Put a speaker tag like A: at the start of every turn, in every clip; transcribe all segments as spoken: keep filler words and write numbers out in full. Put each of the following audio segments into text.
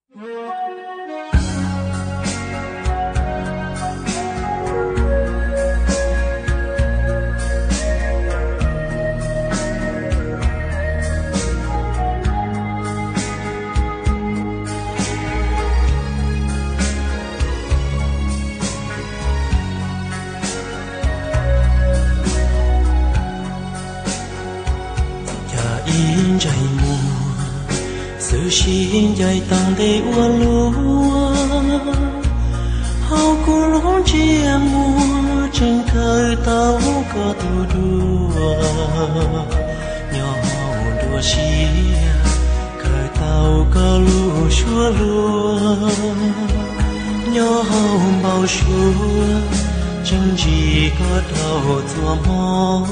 A: chạy mùa sự xin dạy tăng để uốn lúa hao cô lún chia mùa trên khơi tàu có tu đua nhỏ đua chia khơi tàu có lúa chúa lúa nhỏ bao chúa chẳng chỉ có đầu chùa mò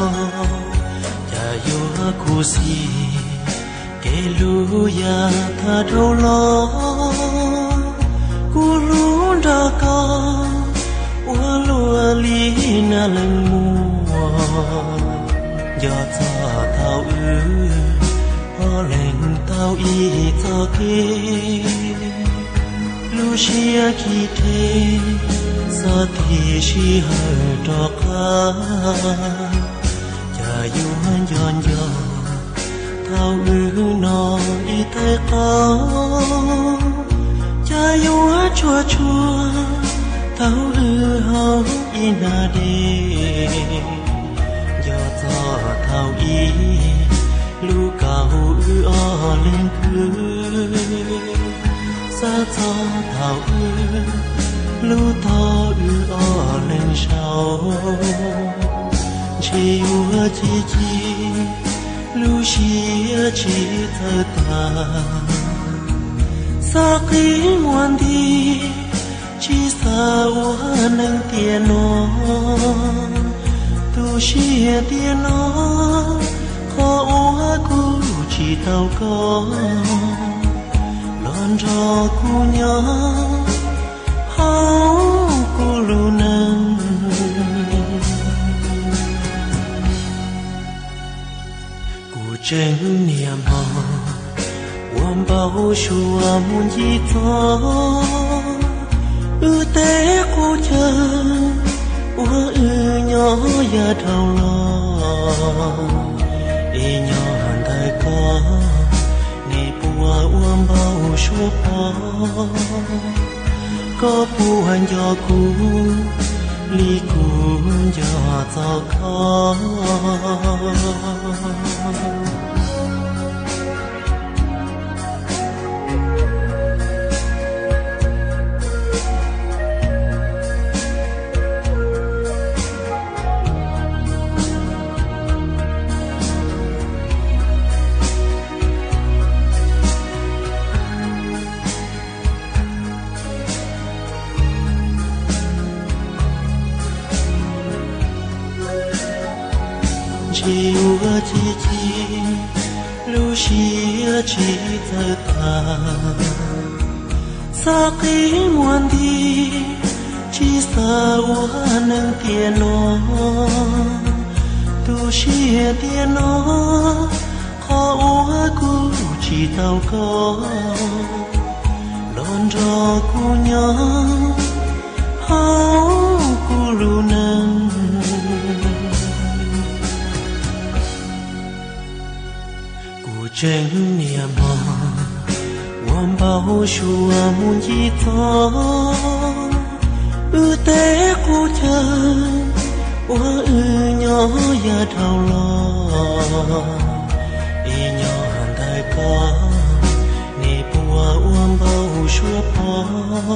A: yo kusi ke lu ya tha thâu lo ku lu da ka wa lu li na leng mu yo ta thao ư ho leng tao y cho ke lu shia ki te sa ti shi ha do ka yêu hơn giòn giò thao ư nó đi tay có cha yêu hát chua chua thao ư hao y na đê giò giò thao y lu cao ư o lên cứ xa giò thao ư lu to ư o lên sau chỉ ua chỉ chỉ lu chia chỉ thơ ta xa khi muôn đi chỉ xa ua nâng tiền nó tu chia tiền nó khó ua cu chỉ tao có lon cho cu nhớ hao cu lu nâng trên niềm hò uom bao chùa muôn gì to ư té cô chờ ua ư nhỏ ya đầu lo y nhỏ đời có ni bùa uom bao chùa po có buồn gió cũ ly cuốn gió gió khó chỉ ua chỉ chỉ lu chia chỉ thơ ta xa khi muôn đi chỉ xa ua nâng tiền nó tu chia tiền nó khó ua cu chỉ tao có lon cho cu nhớ hao cu lu nâng trên niềm hò uom bao chùa muôn gì to ư té cô chờ ua ư nhỏ ya đầu lo y nhỏ đời có ni bùa uom bao chùa po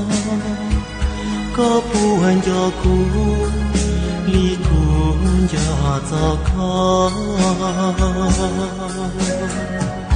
A: có buồn gió cũ ly cuốn gió gió khó